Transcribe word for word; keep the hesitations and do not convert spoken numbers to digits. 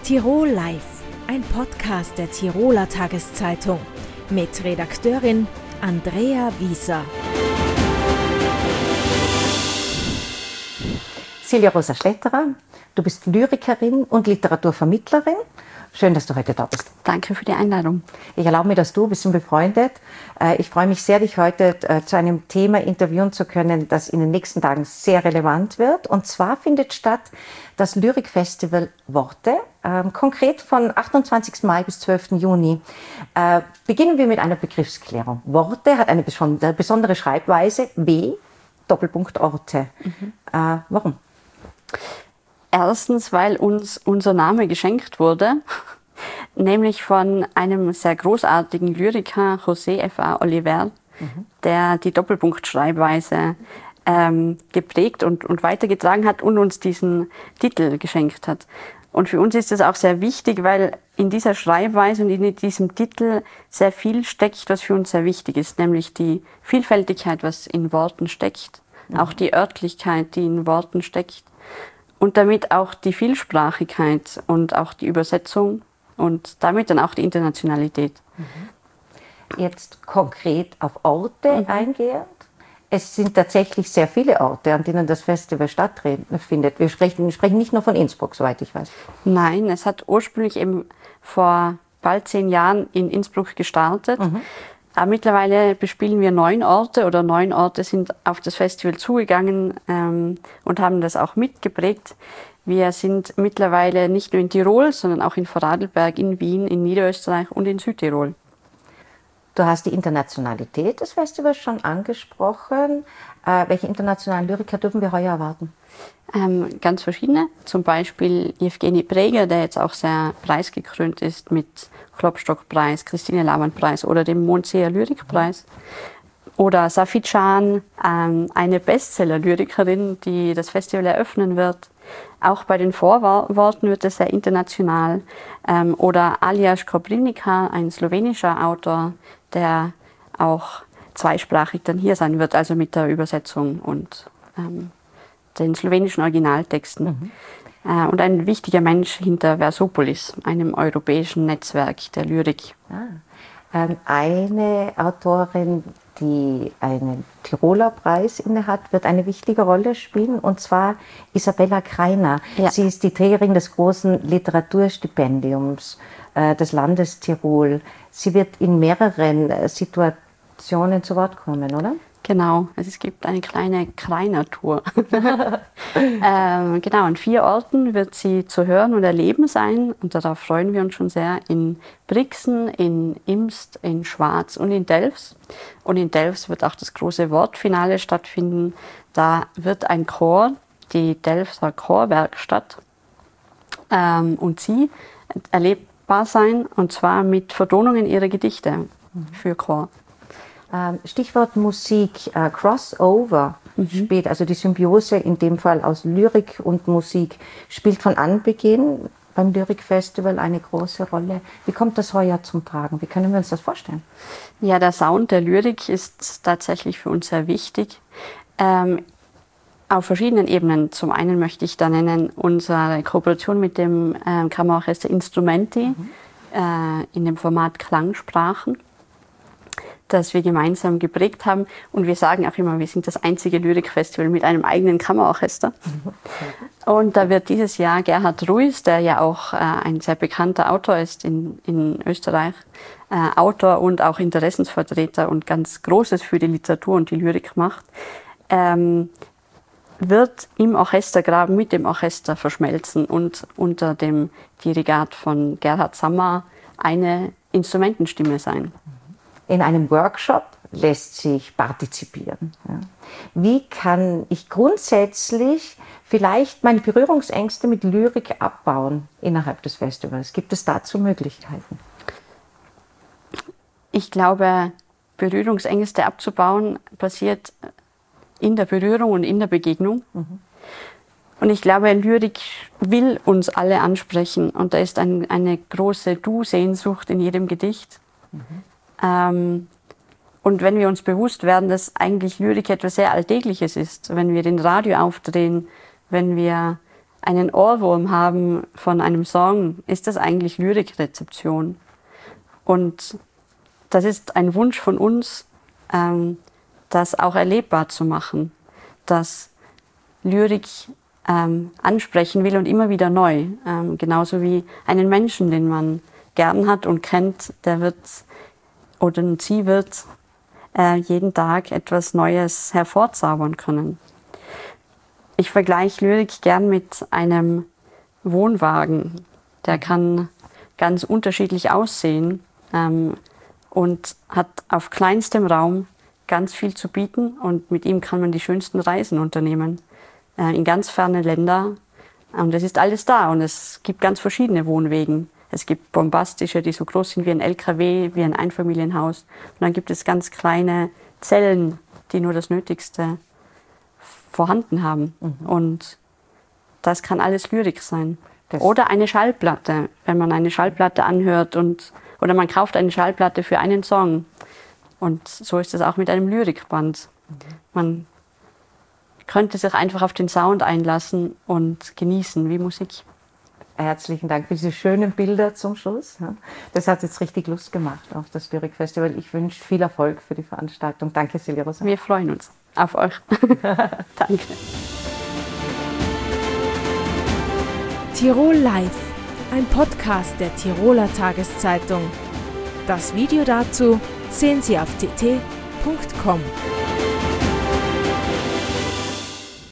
Tirol Live, ein Podcast der Tiroler Tageszeitung mit Redakteurin Andrea Wieser. Silja Rosa Schletterer, du bist Lyrikerin und Literaturvermittlerin. Schön, dass du heute da bist. Danke für die Einladung. Ich erlaube mir das Du, wir sind befreundet. Ich freue mich sehr, dich heute zu einem Thema interviewen zu können, das in den nächsten Tagen sehr relevant wird. Und zwar findet statt das Lyrikfestival Worte, konkret von achtundzwanzigsten Mai bis zwölften Juni. Beginnen wir mit einer Begriffsklärung. Worte hat eine besondere Schreibweise, W, Doppelpunkt Orte. Mhm. Warum? Erstens, weil uns unser Name geschenkt wurde, nämlich von einem sehr großartigen Lyriker, José F A Oliver, mhm. der die Doppelpunktschreibweise ähm, geprägt und, und weitergetragen hat und uns diesen Titel geschenkt hat. Und für uns ist das auch sehr wichtig, weil in dieser Schreibweise und in diesem Titel sehr viel steckt, was für uns sehr wichtig ist, nämlich die Vielfältigkeit, was in Worten steckt, mhm. auch die Örtlichkeit, die in Worten steckt. Und damit auch die Vielsprachigkeit und auch die Übersetzung und damit dann auch die Internationalität. Jetzt konkret auf Orte mhm. eingehend. Es sind tatsächlich sehr viele Orte, an denen das Festival stattfindet. Wir sprechen, wir sprechen nicht nur von Innsbruck, soweit ich weiß. Nein, es hat ursprünglich eben vor bald zehn Jahren in Innsbruck gestartet. Mhm. Aber mittlerweile bespielen wir neun Orte oder neun Orte sind auf das Festival zugegangen ähm, und haben das auch mitgeprägt. Wir sind mittlerweile nicht nur in Tirol, sondern auch in Vorarlberg, in Wien, in Niederösterreich und in Südtirol. Du hast die Internationalität des Festivals schon angesprochen. Äh, welche internationalen Lyriker dürfen wir heuer erwarten? Ähm, ganz verschiedene. Zum Beispiel Evgeny Präger, der jetzt auch sehr preisgekrönt ist mit Klopstock-Preis, Christine Laumann-Preis oder dem Mondseer Lyrikpreis. Oder Safi Can, ähm, eine Bestseller-Lyrikerin, die das Festival eröffnen wird. Auch bei den Vorworten wird es sehr international. Ähm, oder Aljaž Koprivnica, ein slowenischer Autor, der auch zweisprachig dann hier sein wird, also mit der Übersetzung und ähm, den slowenischen Originaltexten. Mhm. Äh, und ein wichtiger Mensch hinter Versopolis, einem europäischen Netzwerk der Lyrik. Ah. Ähm, eine Autorin, die einen Tiroler Preis innehat, wird eine wichtige Rolle spielen, und zwar Isabella Kreiner. Ja. Sie ist die Trägerin des großen Literaturstipendiums äh, des Landes Tirol. Sie wird in mehreren äh, Situationen zu Wort kommen, oder? Genau, es gibt eine kleine Kreiner-Tour. ähm, genau, an vier Orten wird sie zu hören und erleben sein. Und darauf freuen wir uns schon sehr. In Brixen, in Imst, in Schwaz und in Delfs. Und in Delfs wird auch das große Wortfinale stattfinden. Da wird ein Chor, die Delfser Chorwerkstatt, ähm, und sie erlebbar sein. Und zwar mit Vertonungen ihrer Gedichte mhm. für Chor. Stichwort Musik, äh, Crossover mhm. spielt, also die Symbiose in dem Fall aus Lyrik und Musik, spielt von Anbeginn beim Lyrikfestival eine große Rolle. Wie kommt das heuer zum Tragen? Wie können wir uns das vorstellen? Ja, der Sound der Lyrik ist tatsächlich für uns sehr wichtig. Ähm, auf verschiedenen Ebenen. Zum einen möchte ich da nennen unsere Kooperation mit dem äh, Kammerorchester Instrumenti mhm. äh, in dem Format Klangsprachen, das wir gemeinsam geprägt haben. Und wir sagen auch immer, wir sind das einzige Lyrikfestival mit einem eigenen Kammerorchester. Und da wird dieses Jahr Gerhard Ruiz, der ja auch äh, ein sehr bekannter Autor ist in, in Österreich, äh, Autor und auch Interessensvertreter und ganz Großes für die Literatur und die Lyrik macht, ähm, wird im Orchestergraben mit dem Orchester verschmelzen und unter dem Dirigat von Gerhard Sammer eine Instrumentenstimme sein. In einem Workshop lässt sich partizipieren. Wie kann ich grundsätzlich vielleicht meine Berührungsängste mit Lyrik abbauen innerhalb des Festivals? Gibt es dazu Möglichkeiten? Ich glaube, Berührungsängste abzubauen passiert in der Berührung und in der Begegnung. Mhm. Und ich glaube, Lyrik will uns alle ansprechen. Und da ist ein, eine große Du-Sehnsucht in jedem Gedicht. Mhm. Ähm, und wenn wir uns bewusst werden, dass eigentlich Lyrik etwas sehr Alltägliches ist, wenn wir den Radio aufdrehen, wenn wir einen Ohrwurm haben von einem Song, ist das eigentlich Lyrikrezeption. Und das ist ein Wunsch von uns, ähm, das auch erlebbar zu machen, dass Lyrik ähm, ansprechen will und immer wieder neu. Ähm, genauso wie einen Menschen, den man gern hat und kennt, der wird oder sie wird äh, jeden Tag etwas Neues hervorzaubern können. Ich vergleiche Lyrik gern mit einem Wohnwagen. Der kann ganz unterschiedlich aussehen ähm, und hat auf kleinstem Raum ganz viel zu bieten und mit ihm kann man die schönsten Reisen unternehmen äh, in ganz ferne Länder. Und es ist alles da und es gibt ganz verschiedene Wohnwegen. Es gibt bombastische, die so groß sind wie ein L K W, wie ein Einfamilienhaus. Und dann gibt es ganz kleine Zellen, die nur das Nötigste vorhanden haben. Mhm. Und das kann alles Lyrik sein. Das oder eine Schallplatte, wenn man eine Schallplatte anhört und oder man kauft eine Schallplatte für einen Song. Und so ist es auch mit einem Lyrikband. Mhm. Man könnte sich einfach auf den Sound einlassen und genießen wie Musik. Herzlichen Dank für diese schönen Bilder zum Schluss. Das hat jetzt richtig Lust gemacht auf das Lyrikfestival. Ich wünsche viel Erfolg für die Veranstaltung. Danke, Silja Rosa. Wir freuen uns auf euch. Danke. Tirol Live, ein Podcast der Tiroler Tageszeitung. Das Video dazu sehen Sie auf t t punkt com.